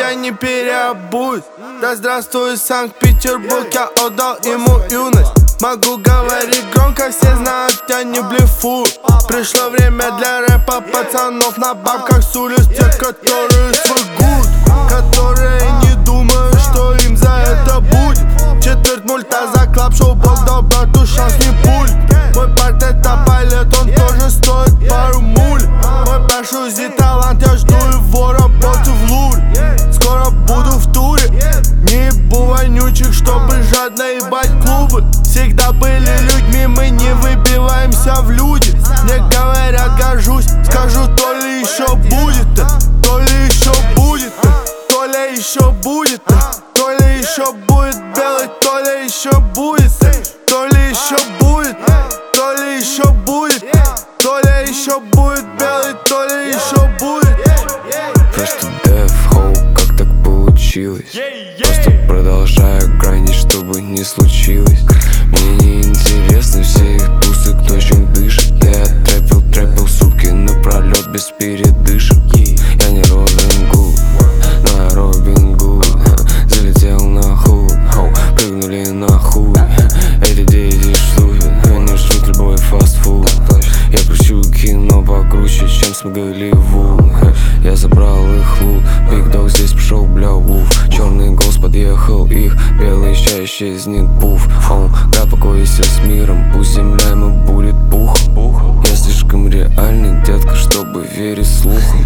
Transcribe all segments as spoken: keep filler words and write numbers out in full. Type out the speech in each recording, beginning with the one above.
тебя не переобуть. Да здравствует Санкт-Петербург, я отдал ему юность. Могу говорить громко, все знают, я не блефую. Пришло время для рэпа пацанов на бабках с улиц. Те, которые свой гуд, которые не думают, что им за это будет. Четверть мульта за клап-шоу, бог дал брату шанс, не пуль. Мой парт это палет, он тоже стоит пару муль. Мой башузи талант, я жду его работу в Луре. Скоро буду в туре, не ебу вонючих, чтобы жадно ебать клубы. Всегда были людьми, мы не выбиваемся в люди. Мне говорят, горжусь, скажу, то ли еще будет, то ли еще будет, то ли еще будет, то ли еще будет белый, то ли еще будет, то ли еще будет, то ли еще будет, то ли еще будет белый, то ли еще будет. Просто death hope, как так получилось? Просто продолжаю гранить, чтобы не случилось. Мне не интересны все их тусы, кто чем дышит. Я трэпил, трэпил сутки напролет без передышек. Я не Робин Гуд, но я Робин Гуд. Залетел на хуй, прыгнули на хуй. Эти дети штуки, они жрут любой фастфуд. Я кручу кино покруче, чем с Голливуд. Я забрал их лут, Big Dog здесь пришел, бля, вуф. Черный голос подъехал, их белый ща исчезнет, пуф. Он, да, покойся с миром, пусть земля ему будет пухом. Я слишком реальный, детка, чтобы верить слухам.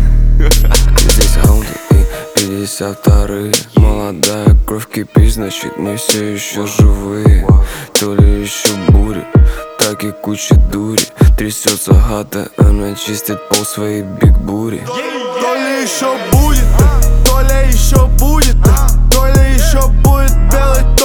Здесь хаунты и пятьдесят вторые. Молодая кровь кипит, значит мы все еще живые. То ли еще буря, так и куча дури. Трясется хата, она чистит пол своей биг-бури. То ли еще будет, то ли еще будет, то ли еще будет белый,